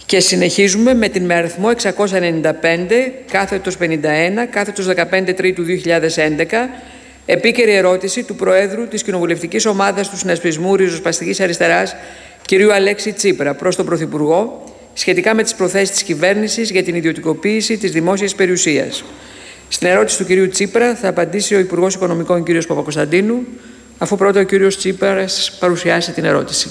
Και συνεχίζουμε με αριθμό 695, κάθετος 51, κάθετος 15 Τρίτου 2011, επίκαιρη ερώτηση του Προέδρου της Κοινοβουλευτικής Ομάδας του Συνασπισμού Ριζοσπαστικής Αριστεράς, κ. Αλέξη Τσίπρα, προς τον Πρωθυπουργό, σχετικά με τις προθέσεις της κυβέρνησης για την ιδιωτικοποίηση της δημόσιας περιουσίας. Στην ερώτηση του κ. Τσίπρα θα απαντήσει ο Υπουργός Οικονομικών κ. Παπακοσταντίνου, αφού πρώτα ο κ. Τσίπρας παρουσιάσει την ερώτηση.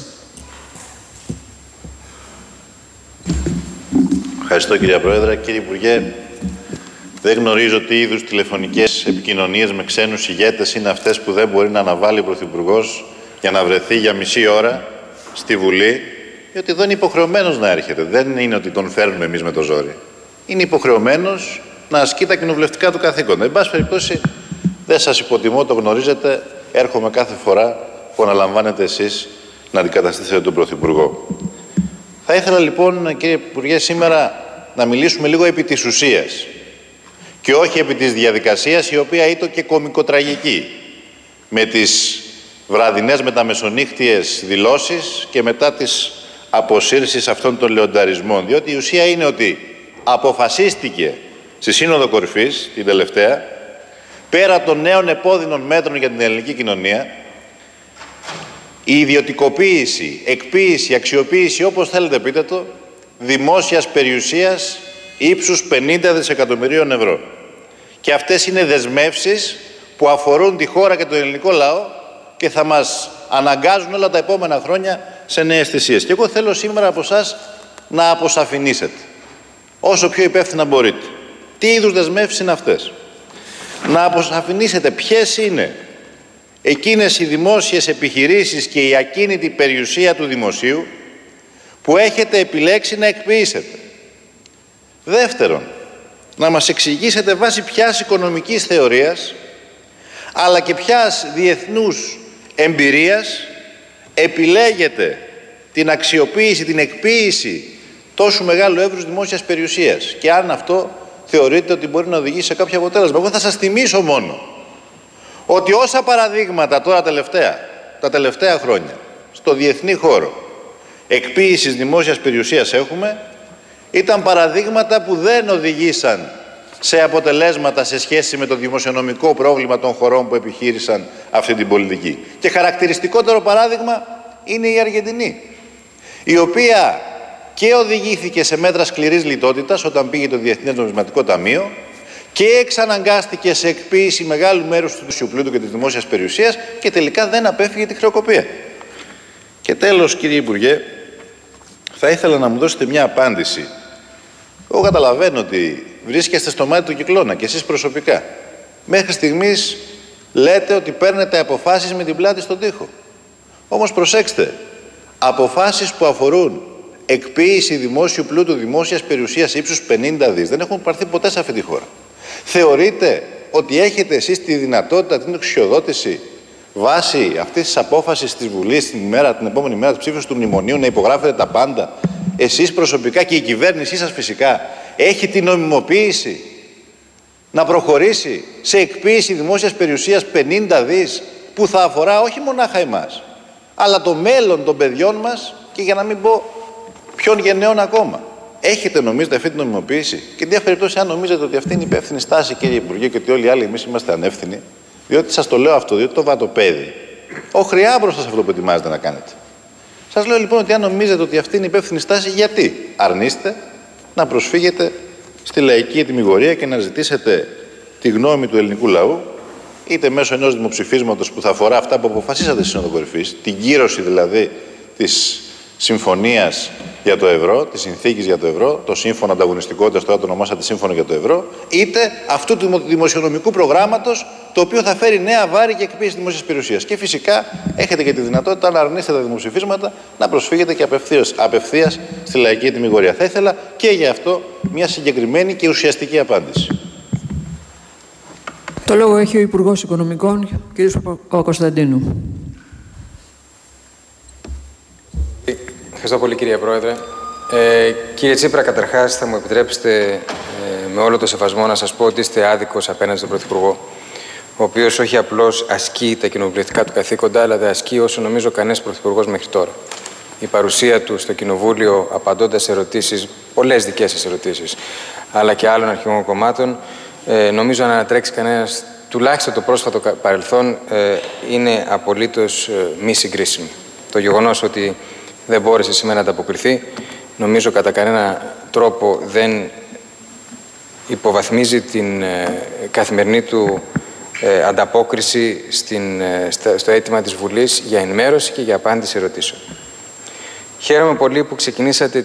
Ευχαριστώ, κύριε Πρόεδρε. Κύριε Υπουργέ, δεν γνωρίζω τι είδους τηλεφωνικές επικοινωνίες με ξένους ηγέτες είναι αυτές που δεν μπορεί να αναβάλει ο Πρωθυπουργός για να βρεθεί για μισή ώρα στη Βουλή, διότι εδώ είναι υποχρεωμένος να έρχεται. Δεν είναι ότι τον φέρνουμε εμείς με το ζόρι. Είναι υποχρεωμένος να ασκεί τα κοινοβουλευτικά του καθήκοντα. Εν πάση περιπτώσει, δεν σας υποτιμώ, το γνωρίζετε. Έρχομαι κάθε φορά που αναλαμβάνετε εσείς να αντικαταστήσετε τον Πρωθυπουργό. Θα ήθελα λοιπόν, κύριε Υπουργέ, σήμερα να μιλήσουμε λίγο επί της ουσίας και όχι επί της διαδικασίας, η οποία ήταν και κωμικοτραγική, με τις βραδινές μεταμεσονύχτιες δηλώσεις και μετά τις αποσύρσεις αυτών των λεονταρισμών. Διότι η ουσία είναι ότι αποφασίστηκε στη Σύνοδο Κορυφής, την τελευταία, πέρα των νέων επώδυνων μέτρων για την ελληνική κοινωνία, η ιδιωτικοποίηση, εκποίηση, αξιοποίηση, όπως θέλετε πείτε το, δημόσιας περιουσίας ύψους 50 δισεκατομμυρίων ευρώ. Και αυτές είναι δεσμεύσεις που αφορούν τη χώρα και τον ελληνικό λαό και θα μας αναγκάζουν όλα τα επόμενα χρόνια σε νέες θυσίες. Και εγώ θέλω σήμερα από εσάς να αποσαφηνίσετε, όσο πιο υπεύθυνα μπορείτε, τι είδους δεσμεύσεις είναι αυτές. Να αποσαφηνίσετε ποιες είναι εκείνες οι δημόσιες επιχειρήσεις και η ακίνητη περιουσία του δημοσίου που έχετε επιλέξει να εκποιήσετε. Δεύτερον, να μας εξηγήσετε βάσει ποιας οικονομικής θεωρίας αλλά και ποιας διεθνούς εμπειρίας επιλέγετε την αξιοποίηση, την εκποίηση τόσο μεγάλου εύρους δημόσιας περιουσίας και αν αυτό θεωρείτε ότι μπορεί να οδηγήσει σε κάποιο αποτέλεσμα. Εγώ θα σας θυμίσω μόνο ότι όσα παραδείγματα τώρα τα τελευταία χρόνια στο διεθνή χώρο εκποίησης δημόσιας περιουσίας έχουμε, ήταν παραδείγματα που δεν οδηγήσαν σε αποτελέσματα σε σχέση με το δημοσιονομικό πρόβλημα των χωρών που επιχείρησαν αυτή την πολιτική. Και χαρακτηριστικότερο παράδειγμα είναι η Αργεντινή, η οποία και οδηγήθηκε σε μέτρα σκληρής λιτότητας όταν πήγε το Διεθνές Νομισματικό Ταμείο και εξαναγκάστηκε σε εκποίηση μεγάλου μέρους του δημοσίου πλούτου και της δημόσιας περιουσίας και τελικά δεν απέφυγε τη χρεοκοπία. Και τέλος, κύριε Υπουργέ, θα ήθελα να μου δώσετε μια απάντηση. Εγώ καταλαβαίνω ότι βρίσκεστε στο μάτι του κυκλώνα και εσείς προσωπικά. Μέχρι στιγμής λέτε ότι παίρνετε αποφάσεις με την πλάτη στον τοίχο. Όμως προσέξτε, αποφάσεις που αφορούν εκποίηση δημόσιου πλούτου, δημόσιας περιουσίας ύψους 50 δις δεν έχουν πάρθει ποτέ σε αυτή τη χώρα. Θεωρείτε ότι έχετε εσείς τη δυνατότητα, την εξουσιοδότηση βάσει αυτής της απόφασης της Βουλής την επόμενη μέρα της ψήφου του μνημονίου να υπογράφετε τα πάντα? Εσείς προσωπικά και η κυβέρνησή σας φυσικά έχει την νομιμοποίηση να προχωρήσει σε εκποίηση δημόσιας περιουσίας 50 δις που θα αφορά όχι μονάχα εμάς, αλλά το μέλλον των παιδιών μας και για να μην πω ποιων γενναίων ακόμα. Έχετε, νομίζετε, αυτή την νομιμοποίηση? Και εν διάφορη περιπτώσει, αν νομίζετε ότι αυτή είναι η υπεύθυνη στάση, κύριε Υπουργέ, και ότι όλοι οι άλλοι εμείς είμαστε ανεύθυνοι, διότι σας το λέω αυτό, διότι το βατοπέδι οχριά μπροστά σε αυτό που ετοιμάζετε να κάνετε. Σας λέω λοιπόν ότι αν νομίζετε ότι αυτή είναι η υπεύθυνη στάση, γιατί αρνείστε να προσφύγετε στη λαϊκή ετυμηγορία και να ζητήσετε τη γνώμη του ελληνικού λαού, είτε μέσω ενός δημοψηφίσματος που θα αφορά αυτά που αποφασίσατε στη Σύνοδο Κορυφής, την κύρωση δηλαδή της συμφωνίας για το ευρώ, της συνθήκης για το ευρώ, το σύμφωνο ανταγωνιστικότητας, τώρα το ονομάσατε σύμφωνο για το ευρώ, είτε αυτού του δημοσιονομικού προγράμματος, το οποίο θα φέρει νέα βάρη και εκποίηση δημόσιας περιουσίας. Και φυσικά έχετε και τη δυνατότητα να αρνείστε τα δημοψηφίσματα, να προσφύγετε και απευθείας στη λαϊκή ετυμηγορία. Θα ήθελα και για αυτό μια συγκεκριμένη και ουσιαστική απάντηση. Το λόγο έχει ο Υπουργός Οικονομικών, κ. Παπακοσταντίνου. Ευχαριστώ πολύ, κύριε Πρόεδρε. Κύριε Τσίπρα, καταρχάς θα μου επιτρέψετε με όλο το σεβασμό να σας πω ότι είστε άδικος απέναντι στον Πρωθυπουργό, ο οποίος όχι απλώς ασκεί τα κοινοβουλευτικά του καθήκοντα, αλλά δεν ασκεί όσο νομίζω κανένας Πρωθυπουργός μέχρι τώρα. η παρουσία του στο Κοινοβούλιο απαντώντας σε ερωτήσεις, πολλές δικές σας ερωτήσεις, αλλά και άλλων αρχηγών κομμάτων, νομίζω να ανατρέξει κανένας, τουλάχιστον το πρόσφατο παρελθόν, είναι απολύτως μη συγκρίσιμο. Το γεγονός ότι δεν μπόρεσε σήμερα να ανταποκριθεί, νομίζω κατά κανένα τρόπο δεν υποβαθμίζει την καθημερινή του ανταπόκριση στο αίτημα της Βουλής για ενημέρωση και για απάντηση ερωτήσεων. Χαίρομαι πολύ που ξεκινήσατε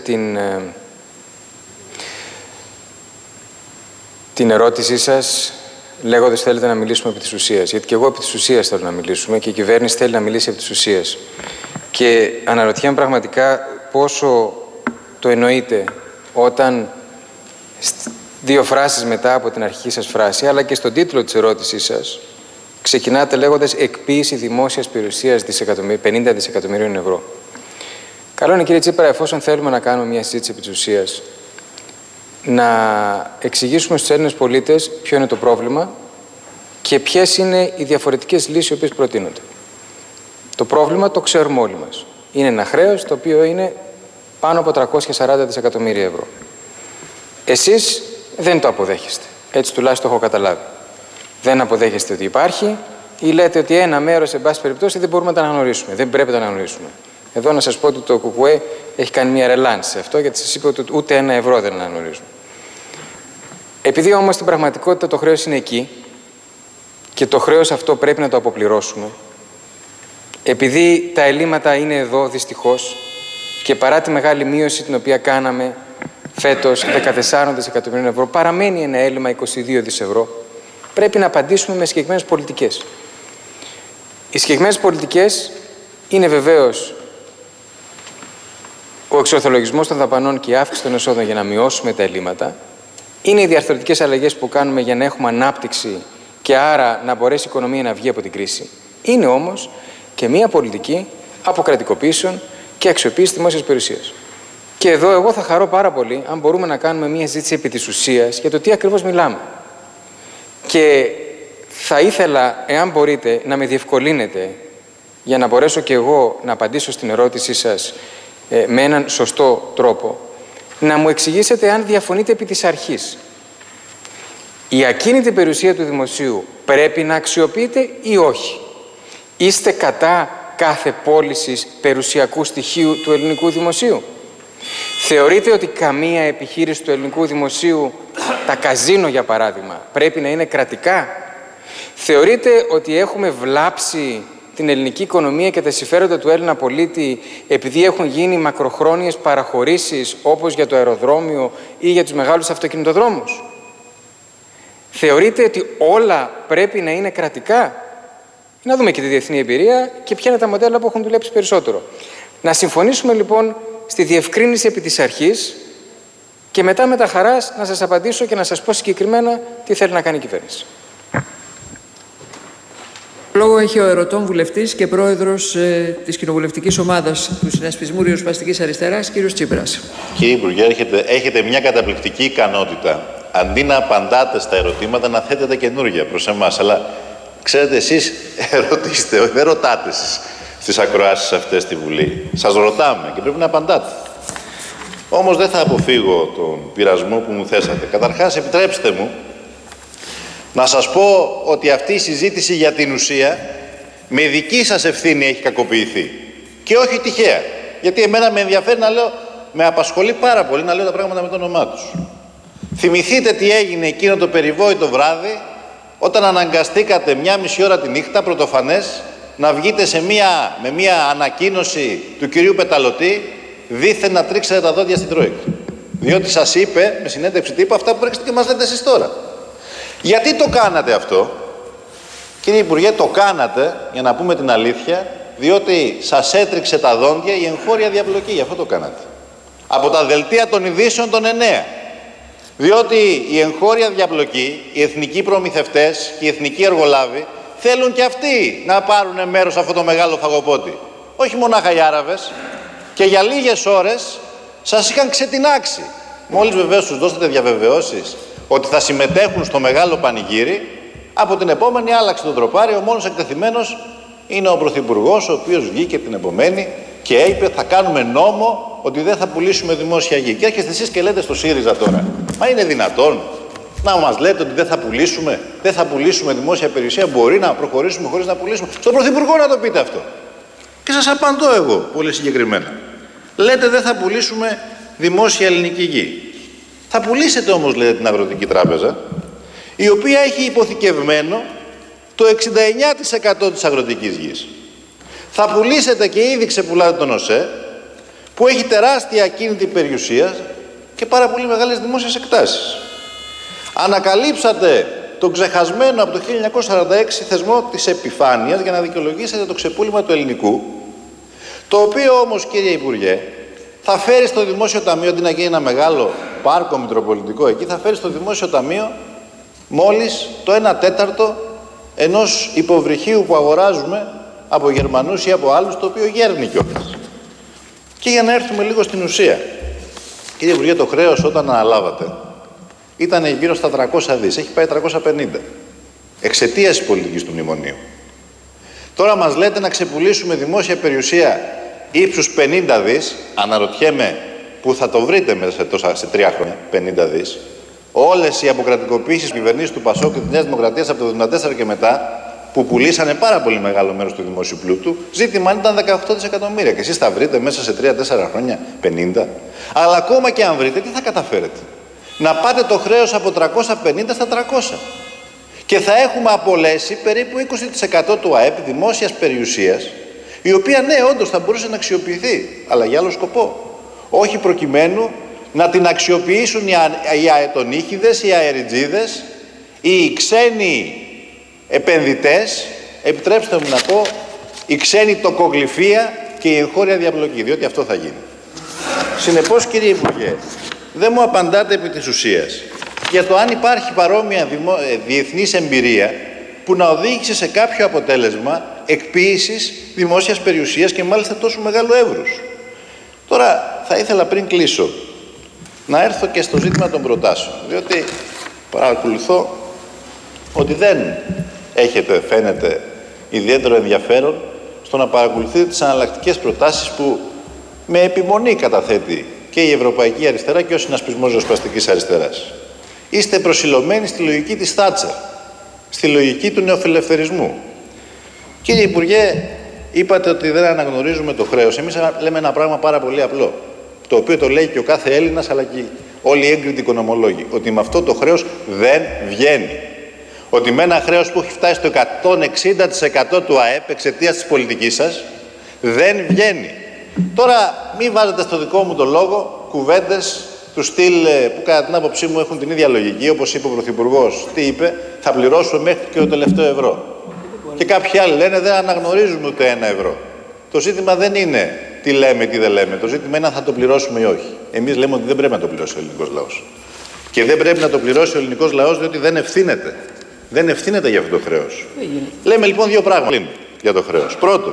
την ερώτησή σας λέγοντας θέλετε να μιλήσουμε επί της ουσίας. Γιατί και εγώ επί της ουσίας θέλω να μιλήσουμε και η κυβέρνηση θέλει να μιλήσει επί της ουσίας. Και αναρωτιέμαι πραγματικά πόσο το εννοείτε όταν δύο φράσεις μετά από την αρχική σας φράση, αλλά και στον τίτλο της ερώτησής σας, ξεκινάτε λέγοντας εκποίηση δημόσιας περιουσίας 50 δισεκατομμυρίων ευρώ. Καλό είναι, κύριε Τσίπρα, εφόσον θέλουμε να κάνουμε μια συζήτηση επί της ουσίας, να εξηγήσουμε στους Έλληνες πολίτες ποιο είναι το πρόβλημα και ποιες είναι οι διαφορετικές λύσεις οι οποίες προτείνονται. Το πρόβλημα το ξέρουμε όλοι μας. Είναι ένα χρέος το οποίο είναι πάνω από 340 δισεκατομμύρια ευρώ. Εσείς δεν το αποδέχεστε. Έτσι τουλάχιστον έχω καταλάβει. Δεν αποδέχεστε ότι υπάρχει ή λέτε ότι ένα μέρος, εν πάση περιπτώσει, δεν μπορούμε να τα αναγνωρίσουμε. Δεν πρέπει να τα αναγνωρίσουμε. Εδώ να σας πω ότι το ΚΚΕ έχει κάνει μια ρελάνση σε αυτό, γιατί σας είπε ότι ούτε ένα ευρώ δεν αναγνωρίζουμε. Επειδή όμως στην πραγματικότητα το χρέος είναι εκεί και το χρέος αυτό πρέπει να το αποπληρώσουμε, επειδή τα ελλείμματα είναι εδώ δυστυχώς και παρά τη μεγάλη μείωση την οποία κάναμε φέτος 14 δισεκατομμυρίων ευρώ, παραμένει ένα έλλειμμα 22 δις ευρώ, πρέπει να απαντήσουμε με συγκεκριμένες πολιτικές. Οι συγκεκριμένες πολιτικές είναι βεβαίως ο εξορθολογισμός των δαπανών και η αύξηση των εσόδων για να μειώσουμε τα ελλείμματα, είναι οι διαρθρωτικές αλλαγές που κάνουμε για να έχουμε ανάπτυξη και άρα να μπορέσει η οικονομία να βγει από την κρίση. Είναι όμως και μια πολιτική αποκρατικοποίησεων και αξιοποίηση δημόσιας περιουσίας. Και εδώ εγώ θα χαρώ πάρα πολύ αν μπορούμε να κάνουμε μια συζήτηση επί της ουσίας για το τι ακριβώς μιλάμε. Και θα ήθελα, εάν μπορείτε, να με διευκολύνετε για να μπορέσω και εγώ να απαντήσω στην ερώτησή σας με έναν σωστό τρόπο, να μου εξηγήσετε αν διαφωνείτε επί της αρχής. Η ακίνητη περιουσία του δημοσίου πρέπει να αξιοποιείται ή όχι? Είστε κατά κάθε πώλησης περιουσιακού στοιχείου του ελληνικού δημοσίου? Θεωρείτε ότι καμία επιχείρηση του ελληνικού δημοσίου, τα καζίνο για παράδειγμα, πρέπει να είναι κρατικά? Θεωρείτε ότι έχουμε βλάψει την ελληνική οικονομία και τα συμφέροντα του Έλληνα πολίτη επειδή έχουν γίνει μακροχρόνιες παραχωρήσεις όπως για το αεροδρόμιο ή για τους μεγάλους αυτοκινητοδρόμους? Θεωρείτε ότι όλα πρέπει να είναι κρατικά? Να δούμε και τη διεθνή εμπειρία και ποια είναι τα μοντέλα που έχουν δουλέψει περισσότερο. Να συμφωνήσουμε λοιπόν στη διευκρίνηση επί της αρχής και μετά με τα χαράς να σας απαντήσω και να σας πω συγκεκριμένα τι θέλει να κάνει η κυβέρνηση. Λόγο έχει ο ερωτών βουλευτής και πρόεδρος της κοινοβουλευτικής ομάδας του Συνασπισμού Ριζοσπαστικής Αριστεράς, κύριος Τσίπρας. Κύριε Υπουργέ, έχετε μια καταπληκτική ικανότητα. Αντί να απαντάτε στα ερωτήματα, να θέτετε καινούργια προς εμάς. Αλλά ξέρετε, εσείς ερωτήστε, δεν ρωτάτε εσείς στις ακροάσεις αυτές στη Βουλή. Σας ρωτάμε και πρέπει να απαντάτε. Όμως δεν θα αποφύγω τον πειρασμό που μου θέσατε. Καταρχάς, επιτρέψτε μου να σας πω ότι αυτή η συζήτηση για την ουσία με δική σας ευθύνη έχει κακοποιηθεί. Και όχι τυχαία. Γιατί εμένα με ενδιαφέρει να λέω, με απασχολεί πάρα πολύ να λέω τα πράγματα με το όνομά τους. Θυμηθείτε τι έγινε εκείνο το περιβόητο βράδυ, όταν αναγκαστήκατε 1,5 ώρα τη νύχτα, πρωτοφανές, να βγείτε με μια ανακοίνωση του κυρίου Πεταλωτή, δήθεν να τρίξετε τα δόντια στην Τρόικα. Διότι σας είπε, με συνέντευξη τύπου, αυτά που έρχεστε και μας λέτε εσείς τώρα. Γιατί το κάνατε αυτό? Κύριε Υπουργέ, το κάνατε, για να πούμε την αλήθεια, διότι σας έτριξε τα δόντια η εγχώρια διαπλοκή. Γι' αυτό το κάνατε. Από τα δελτία των ειδήσεων των 9. Διότι η εγχώρια διαπλοκή, οι εθνικοί προμηθευτές και οι εθνικοί εργολάβοι θέλουν και αυτοί να πάρουν μέρος σε αυτό το μεγάλο φαγοπότη. Όχι μονάχα οι Άραβες. Και για λίγες ώρες σας είχαν ξετινάξει. Μόλις βεβαίως τους δώσετε διαβεβαιώσεις ότι θα συμμετέχουν στο μεγάλο πανηγύρι, από την επόμενη άλλαξε τον τροπάρι. Ο μόνος εκτεθειμένος είναι ο Πρωθυπουργός, ο οποίος βγήκε την επομένη και είπε θα κάνουμε νόμο ότι δεν θα πουλήσουμε δημόσια γη. Και έρχεστε εσείς και λέτε στο ΣΥΡΙΖΑ τώρα, μα είναι δυνατόν να μας λέτε ότι δεν θα πουλήσουμε δημόσια περιουσία, μπορεί να προχωρήσουμε χωρίς να πουλήσουμε? Στον Πρωθυπουργό να το πείτε αυτό. Και σας απαντώ εγώ πολύ συγκεκριμένα. Λέτε δεν θα πουλήσουμε δημόσια ελληνική γη. Θα πουλήσετε όμως, λέτε, την Αγροτική Τράπεζα, η οποία έχει υποθηκευμένο το 69% της αγροτικής γης. Θα πουλήσετε και ήδη ξεπουλάτε τον ΟΣΕ, που έχει τεράστια ακίνητη περιουσία και πάρα πολύ μεγάλες δημόσιες εκτάσεις. Ανακαλύψατε τον ξεχασμένο από το 1946 θεσμό της επιφάνειας για να δικαιολογήσετε το ξεπούλημα του ελληνικού, το οποίο όμως, κύριε Υπουργέ, θα φέρει στο Δημόσιο Ταμείο, αντί να γίνει ένα μεγάλο πάρκο μητροπολιτικό εκεί, θα φέρει στο Δημόσιο Ταμείο μόλις το 1/4 ενός υποβρυχίου που αγοράζουμε από Γερμανούς ή από άλλους, το οποίο γέρνει κιόλας. Και για να έρθουμε λίγο στην ουσία. Κύριε Υπουργέ, το χρέος όταν αναλάβατε ήταν γύρω στα 300 δις, έχει πάει 350. Εξαιτίας της πολιτικής του μνημονίου. Τώρα μας λέτε να ξεπουλήσουμε δημόσια περιουσία ύψους 50 δις, αναρωτιέμαι που θα το βρείτε μέσα σε 3 χρόνια, 50 δις. Όλες οι αποκρατικοποίησεις κυβερνήσεις του ΠΑΣΟΚ και της Νέας Δημοκρατίας από το 1974 και μετά, που πουλήσανε πάρα πολύ μεγάλο μέρος του δημόσιου πλούτου, ζήτημα ήταν 18 δισεκατομμύρια. Και εσείς θα βρείτε μέσα σε 3-4 χρόνια 50. Αλλά ακόμα και αν βρείτε, τι θα καταφέρετε? Να πάτε το χρέος από 350 στα 300. Και θα έχουμε απολέσει περίπου 20% του ΑΕΠ δημόσιας περιουσίας, η οποία ναι, όντως θα μπορούσε να αξιοποιηθεί, αλλά για άλλο σκοπό. Όχι προκειμένου να την αξιοποιήσουν οι αετονίχηδες, οι αεριτζίδες, οι ξένοι επενδυτές, επιτρέψτε μου να πω, η ξένη τοκογλυφία και η εγχώρια διαπλοκή, διότι αυτό θα γίνει. Συνεπώς, κύριε Υπουργέ, δεν μου απαντάτε επί της ουσίας για το αν υπάρχει παρόμοια διεθνής εμπειρία που να οδήγησε σε κάποιο αποτέλεσμα εκποίησης δημόσιας περιουσίας και μάλιστα τόσο μεγάλου εύρους. Τώρα, θα ήθελα πριν κλείσω να έρθω και στο ζήτημα των προτάσεων, διότι παρακολουθώ ότι δεν έχετε, φαίνεται, ιδιαίτερο ενδιαφέρον στο να παρακολουθείτε τις εναλλακτικές προτάσεις που με επιμονή καταθέτει και η Ευρωπαϊκή Αριστερά και ο Συνασπισμός Ριζοσπαστικής Αριστεράς. Είστε προσιλωμένοι στη λογική της Θάτσερ, στη λογική του νεοφιλελευθερισμού. Κύριε Υπουργέ, είπατε ότι δεν αναγνωρίζουμε το χρέος. Εμείς λέμε ένα πράγμα πάρα πολύ απλό, το οποίο το λέει και ο κάθε Έλληνας αλλά και όλοι οι έγκριτοι οικονομολόγοι, ότι με αυτό το χρέος δεν βγαίνει. Ότι με ένα χρέος που έχει φτάσει στο 160% του ΑΕΠ εξαιτίας της πολιτικής σας, δεν βγαίνει. Τώρα μην βάζετε στο δικό μου το λόγο κουβέντες του στυλ που κατά την άποψή μου έχουν την ίδια λογική, όπως είπε ο Πρωθυπουργός. Τι είπε? Θα πληρώσουμε μέχρι και το τελευταίο ευρώ. Και κάποιοι άλλοι λένε δεν αναγνωρίζουμε ούτε 1 ευρώ. Το ζήτημα δεν είναι τι λέμε, τι δεν λέμε. Το ζήτημα είναι αν θα το πληρώσουμε ή όχι. Εμείς λέμε ότι δεν πρέπει να το πληρώσει ο ελληνικός λαός. Και δεν πρέπει να το πληρώσει ο ελληνικός λαός διότι δεν ευθύνεται. Δεν ευθύνεται για αυτό το χρέος. Λέμε λοιπόν 2 πράγματα για το χρέος. Πρώτον,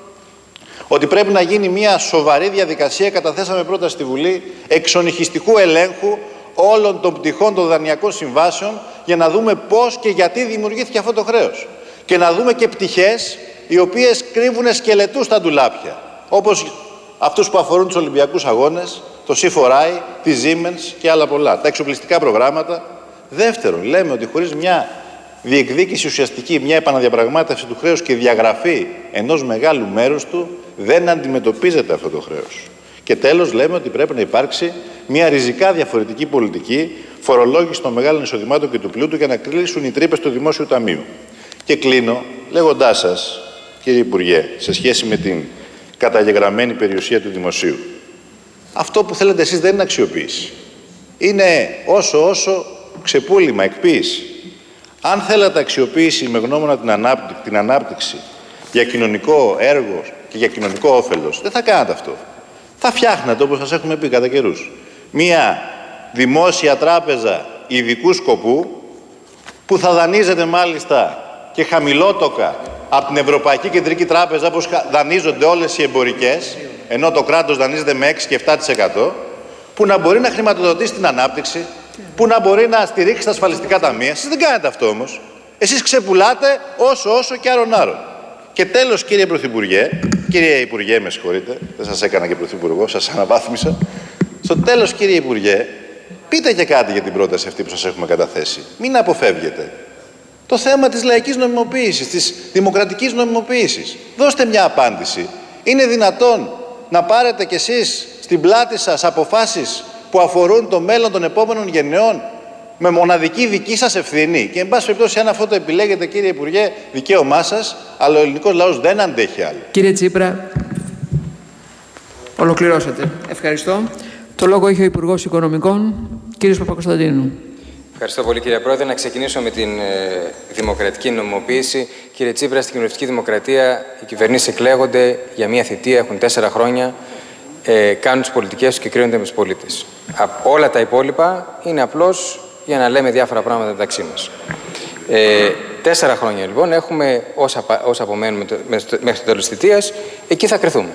ότι πρέπει να γίνει μια σοβαρή διαδικασία, καταθέσαμε πρόταση στη Βουλή, εξονυχιστικού ελέγχου όλων των πτυχών των δανειακών συμβάσεων για να δούμε πώς και γιατί δημιουργήθηκε αυτό το χρέος. Και να δούμε και πτυχές οι οποίες κρύβουν σκελετούς στα ντουλάπια, όπως αυτούς που αφορούν τους Ολυμπιακούς Αγώνες, το C4I, τη Siemens και άλλα πολλά, τα εξοπλιστικά προγράμματα. Δεύτερον, λέμε ότι χωρίς μια διεκδίκηση ουσιαστική, μια επαναδιαπραγμάτευση του χρέους και διαγραφή ενός μεγάλου μέρους του, δεν αντιμετωπίζεται αυτό το χρέος. Και τέλος, λέμε ότι πρέπει να υπάρξει μια ριζικά διαφορετική πολιτική φορολόγηση των μεγάλων εισοδημάτων και του πλούτου για να κλείσουν οι τρύπες του Δημόσιου Ταμείου. Και κλείνω λέγοντάς σας, κύριε Υπουργέ, σε σχέση με την καταγεγραμμένη περιουσία του Δημοσίου. Αυτό που θέλετε εσείς δεν είναι αξιοποίηση. Είναι όσο ξεπούλημα, εκποίηση. Αν θέλατε αξιοποίηση με γνώμονα την ανάπτυξη για κοινωνικό έργο και για κοινωνικό όφελος, δεν θα κάνατε αυτό. Θα φτιάχνατε, όπως σας έχουμε πει κατά καιρούς, μία δημόσια τράπεζα ειδικού σκοπού που θα δανείζεται μάλιστα και χαμηλότοκα από την Ευρωπαϊκή Κεντρική Τράπεζα, όπως δανείζονται όλες οι εμπορικές, ενώ το κράτος δανείζεται με 6 και 7%, που να μπορεί να χρηματοδοτήσει την ανάπτυξη, που να μπορεί να στηρίξει τα ασφαλιστικά ταμεία. Εσείς δεν κάνετε αυτό όμως. Εσείς ξεπουλάτε όσο και άρον-άρον. Και τέλος, κύριε Πρωθυπουργέ, κύριε Υπουργέ, με συγχωρείτε, δεν σας έκανα και πρωθυπουργό, σας αναβάθμισα. Στο τέλος, κύριε Υπουργέ, πείτε και κάτι για την πρόταση αυτή που σας έχουμε καταθέσει. Μην αποφεύγετε. Το θέμα της λαϊκής νομιμοποίησης, της δημοκρατικής νομιμοποίησης. Δώστε μια απάντηση. Είναι δυνατόν να πάρετε κι εσείς στην πλάτη σας αποφάσεις που αφορούν το μέλλον των επόμενων γενεών με μοναδική δική σας ευθύνη? Και εν πάση περιπτώσει, αν αυτό το επιλέγετε, κύριε Υπουργέ, δικαίωμά σας, αλλά ο ελληνικός λαός δεν αντέχει άλλο. Κύριε Τσίπρα, ολοκληρώσατε. Ευχαριστώ. Το λόγο έχει ο Υπουργός Οικονομικών, κύριος Παπακοσταντίνου. Ευχαριστώ πολύ, κύριε Πρόεδρε. Να ξεκινήσω με την δημοκρατική νομιμοποίηση. Κύριε Τσίπρα, στην κοινοβουλευτική δημοκρατία οι κυβερνήσεις εκλέγονται για μία θητεία, έχουν 4 χρόνια, κάνουν τις πολιτικές τους και κρίνονται με τους πολίτες. Όλα τα υπόλοιπα είναι απλώς για να λέμε διάφορα πράγματα μεταξύ μας. 4 χρόνια λοιπόν έχουμε, όσα απομένουμε μέχρι το τέλος της θητείας, εκεί θα κρυθούμε.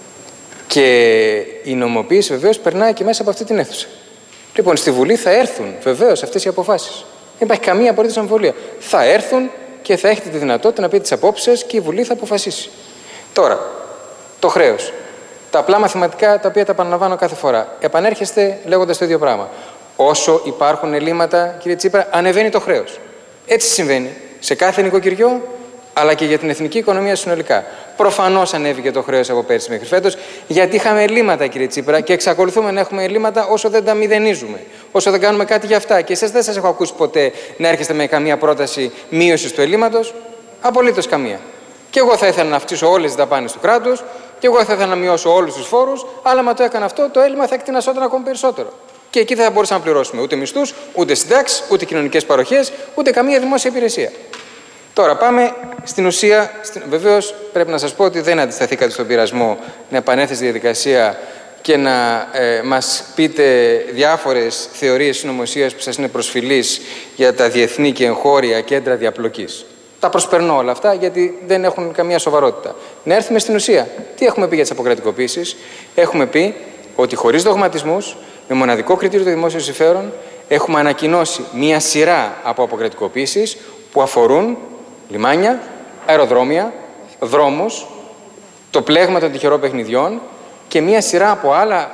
Και η νομιμοποίηση βεβαίως περνάει και μέσα από αυτή την αίθουσα. Λοιπόν, στη Βουλή θα έρθουν βεβαίως αυτές οι αποφάσεις. Δεν υπάρχει καμία απολύτως αμφιβολία. Θα έρθουν και θα έχετε τη δυνατότητα να πείτε τις απόψεις σας και η Βουλή θα αποφασίσει. Τώρα, το χρέος. Τα απλά μαθηματικά τα οποία τα επαναλαμβάνω κάθε φορά. Επανέρχεστε λέγοντας το ίδιο πράγμα. Όσο υπάρχουν ελλείμματα, κύριε Τσίπρα, ανεβαίνει το χρέος. Έτσι συμβαίνει σε κάθε νοικοκυριό, αλλά και για την εθνική οικονομία συνολικά. Προφανώς ανέβηκε το χρέος από πέρσι μέχρι φέτος, γιατί είχαμε ελλείμματα, κύριε Τσίπρα, και εξακολουθούμε να έχουμε ελλείμματα όσο δεν τα μηδενίζουμε, όσο δεν κάνουμε κάτι για αυτά. Και εσάς δεν σας έχω ακούσει ποτέ να έρχεστε με καμία πρόταση μείωσης του ελλείμματος, απολύτως καμία. Και εγώ θα ήθελα να αυξήσω όλες τις δαπάνες του κράτους, και εγώ θα ήθελα να μειώσω όλους τους φόρους, αλλά άμα το έκανα αυτό, το έλλειμμα θα εκτινασόταν ακόμη περισσότερο. Και εκεί δεν θα μπορούσαμε να πληρώσουμε ούτε μισθούς, ούτε συντάξεις, ούτε κοινωνικές παροχές, ούτε καμία δημόσια υπηρεσία. Τώρα πάμε στην ουσία. Βεβαίως πρέπει να σας πω ότι δεν αντισταθήκατε στον πειρασμό να επανέλθετε στη διαδικασία και να μας πείτε διάφορες θεωρίες συνωμοσίας που σας είναι προσφυλείς για τα διεθνή και εγχώρια κέντρα διαπλοκής. Τα προσπερνώ όλα αυτά γιατί δεν έχουν καμία σοβαρότητα. Να έρθουμε στην ουσία. Τι έχουμε πει για τις αποκρατικοποίησεις? Έχουμε πει ότι χωρίς δογματισμούς, με μοναδικό κριτήριο το δημόσιο συμφέρον, έχουμε ανακοινώσει μία σειρά από αποκρατικοποίησεις που αφορούν λιμάνια, αεροδρόμια, δρόμους, το πλέγμα των τυχερών παιχνιδιών και μία σειρά από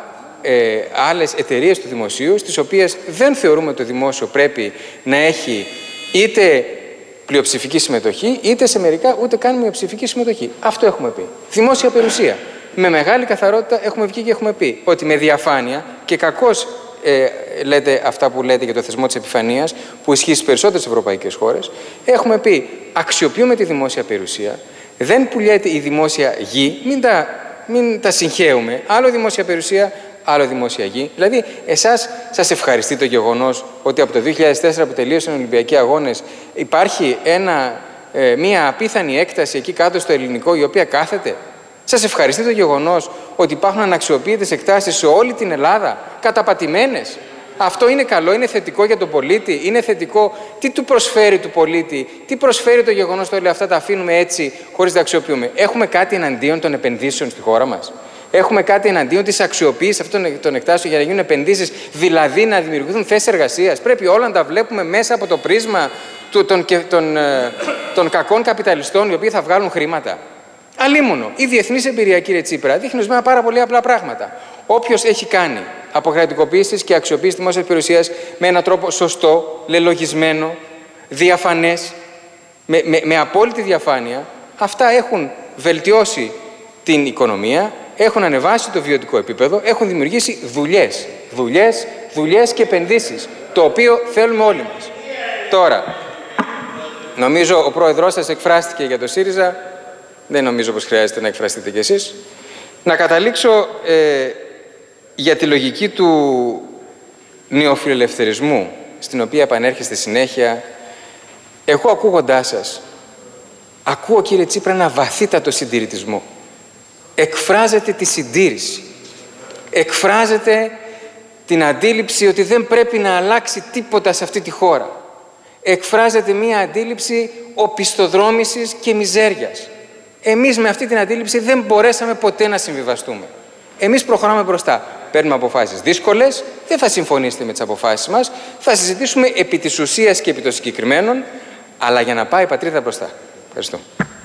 άλλες εταιρείες του δημοσίου, στις οποίες δεν θεωρούμε ότι το δημόσιο πρέπει να έχει είτε πλειοψηφική συμμετοχή, είτε σε μερικά ούτε καν μειοψηφική συμμετοχή. Αυτό έχουμε πει. Δημόσια περιουσία. Με μεγάλη καθαρότητα έχουμε βγει και έχουμε πει ότι με διαφάνεια και κακώς λέτε αυτά που λέτε για το θεσμό της επιφανείας, που ισχύει στις περισσότερες ευρωπαϊκές χώρες, έχουμε πει αξιοποιούμε τη δημόσια περιουσία, δεν πουλιέται η δημόσια γη, μην τα συγχαίουμε, άλλο δημόσια περιουσία, άλλο δημόσια γη. Δηλαδή, εσάς σας ευχαριστεί το γεγονός ότι από το 2004 που τελείωσαν οι Ολυμπιακοί Αγώνες υπάρχει μία απίθανη έκταση εκεί κάτω στο ελληνικό η οποία κάθεται? Σας ευχαριστεί το γεγονός ότι υπάρχουν αναξιοποιητές εκτάσεις σε όλη την Ελλάδα, καταπατημένες? Αυτό είναι καλό, είναι θετικό για τον πολίτη, είναι θετικό? Τι του προσφέρει του πολίτη, τι προσφέρει το γεγονός ότι όλα αυτά τα αφήνουμε έτσι χωρίς να τα αξιοποιούμε? Έχουμε κάτι εναντίον των επενδύσεων στη χώρα μας? Έχουμε κάτι εναντίον της αξιοποίησης αυτών των εκτάσεων για να γίνουν επενδύσεις, δηλαδή να δημιουργηθούν θέσεις εργασίας? Πρέπει όλα να τα βλέπουμε μέσα από το πρίσμα των κακών καπιταλιστών οι οποίοι θα βγάλουν χρήματα? Αλίμονο. Η διεθνής εμπειρία, κύριε Τσίπρα, δείχνει ορισμένα πάρα πολύ απλά πράγματα. Όποιος έχει κάνει αποκρατικοποίησεις και αξιοποίηση δημόσιας περιουσίας με έναν τρόπο σωστό, λελογισμένο, διαφανές, με απόλυτη διαφάνεια, αυτά έχουν βελτιώσει την οικονομία, έχουν ανεβάσει το βιωτικό επίπεδο, έχουν δημιουργήσει δουλειές και επενδύσεις, το οποίο θέλουμε όλοι μας. Τώρα, νομίζω ο πρόεδρός σας εκφράστηκε για το ΣΥΡΙΖΑ. Δεν νομίζω πως χρειάζεται να εκφραστείτε κι εσείς. Να καταλήξω για τη λογική του νεοφιλελευθερισμού, στην οποία επανέρχεστε συνέχεια. Εγώ ακούγοντάς σας, ακούω, κύριε Τσίπρα, ένα βαθύτατο συντηρητισμό. Εκφράζεται τη συντήρηση. Εκφράζεται την αντίληψη ότι δεν πρέπει να αλλάξει τίποτα σε αυτή τη χώρα. Εκφράζεται μία αντίληψη οπισθοδρόμησης και μιζέριας. Εμείς με αυτή την αντίληψη δεν μπορέσαμε ποτέ να συμβιβαστούμε. Εμείς προχωράμε μπροστά. Παίρνουμε αποφάσεις δύσκολες, δεν θα συμφωνήσετε με τις αποφάσεις μας, θα συζητήσουμε επί της ουσίας και επί των συγκεκριμένων, αλλά για να πάει η πατρίδα μπροστά. Ευχαριστώ.